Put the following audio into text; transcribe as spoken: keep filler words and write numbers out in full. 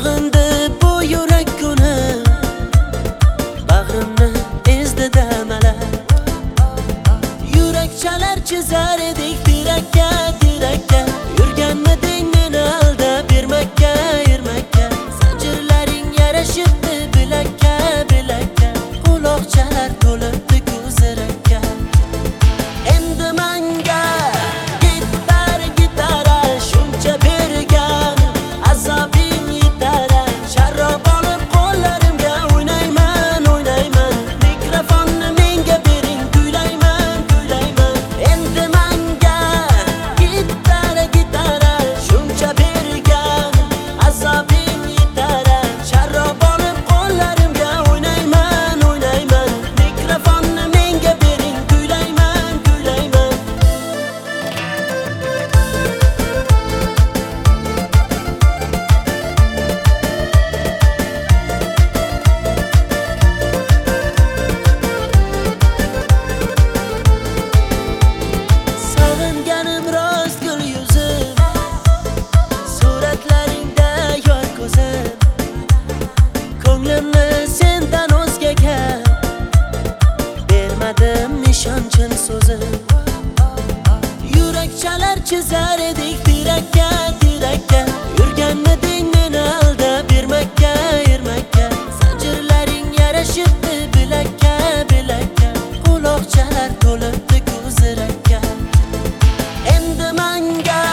Sog'indi bu yurak kuni, bag'rimni ezdi damalar. Yurak chalar chizar edik tirakka, tirakka. Yurganmiding meni aldab bermakka, ermakka. Zanjirlaring yarashibdi bilakka, bilakka. Quloqchalar to'libdi ko'zirakka. Endi menga gitar, gitara shuncha bergan, azobing yetar. Sharob olib qo'llarimga o'ynayman, o'ynayman. Mikrofonni menga bering, kuylayman, kuylayman. Endi menga gitar, gitara shuncha bergan, azobing yetar. Sharob olib qo'llarimga o'ynayman, o'ynayman. Mikrofonni menga bering, kuylayman, kuylayman. Sog'inganim rost gul yuzim, suratlaringda yor ko'zim. Ko'nglimni sendan o'zgaga bermadim nishonchil so'zim. Yurak chalar chizar edik tirakka, tirakka. Yurganmiding meni aldab bermakka, ermakka. Zanjirlaring yarashibdi bilakka, bilakka. Quloqchalar to'libdi ko'zirakka. Endi menga